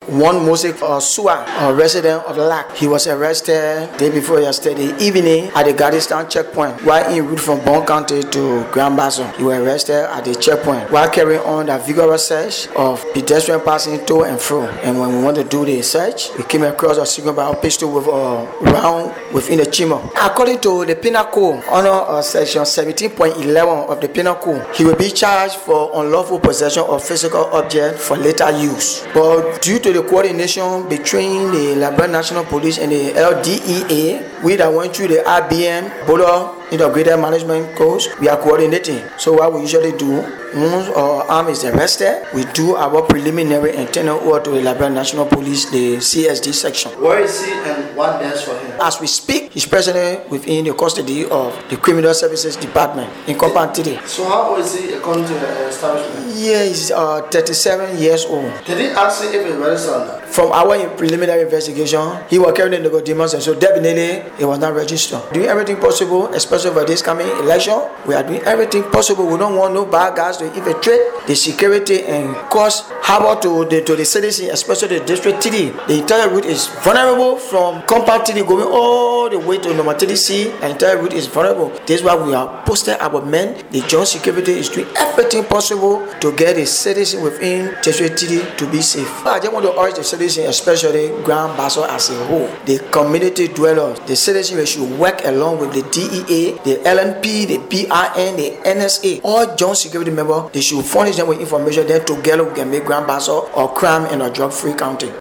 one Moses Sua, a resident of Lac. He was arrested day before yesterday evening at the Gardistown checkpoint while en route from Bon County to Grand Bassa. He was arrested at the checkpoint while carrying on the vigorous search of pedestrian passing to and fro. And when we want to do the search, we came across a single barrel pistol with a round within the chamber. According to the Penal Code, under section 17.11 of the Penal Code, he will be charged for unlawful possession of physical object for later use. But due to the coordination between the Liberia National Police and the LDEA, we that went through the IBM, Border Integrated Management Course, we are coordinating. So what we usually do, once our arm is arrested, we do our preliminary and turn over to the Liberia National Police, the CSD section. Where is he and what does for him? As we speak, he's presently within the custody of the Criminal Services Department in Compantity. So how old is he according to the establishment? Yeah, he's 37 years old. Did he ask you if he's registered or not? From our preliminary investigation, he was carrying the documents, and so definitely he was not registered. Doing everything possible, especially for this coming election, we are doing everything possible. We don't want no bad guys to infiltrate the security and cause havoc to the citizens, especially the district TD. The entire route is vulnerable from Compound TD going all the way to Number 30C. The entire route is vulnerable. This is why we are posted our men. The joint security is doing everything possible to get the citizens within district TD to be safe. I just want to urge the citizens, especially Grand Bassa as a whole, the community dwellers, the citizens should work along with the DEA, the LNP, the PRN, the NSA, all joint security members. They should furnish them with information. Then together we can make Grand Bassa a crime and a drug-free county.